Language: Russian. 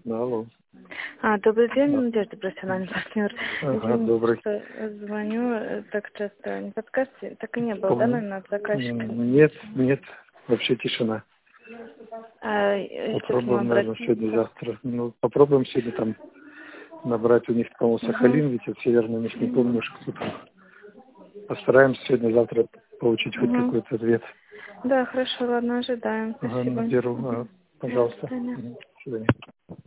Алло. Добрый день, Да. Надежда, профессиональный партнер. Ага, Извините, добрый. что звоню так часто. Не подскажете? Так и не было, да, наверное, от заказчика? Нет, вообще тишина. Если к ним Попробуем, наверное, обратиться. сегодня-завтра. Ну, попробуем сегодня там набрать у них, по-моему, Угу. Сахалин, ведь от Северного, не помню, что там. Постараемся сегодня-завтра получить хоть Угу. какой-то ответ. Да, хорошо, ладно, ожидаем. Ага, Спасибо. наберу. Угу. Ага, Да, до пожалуйста. свидания. До свидания.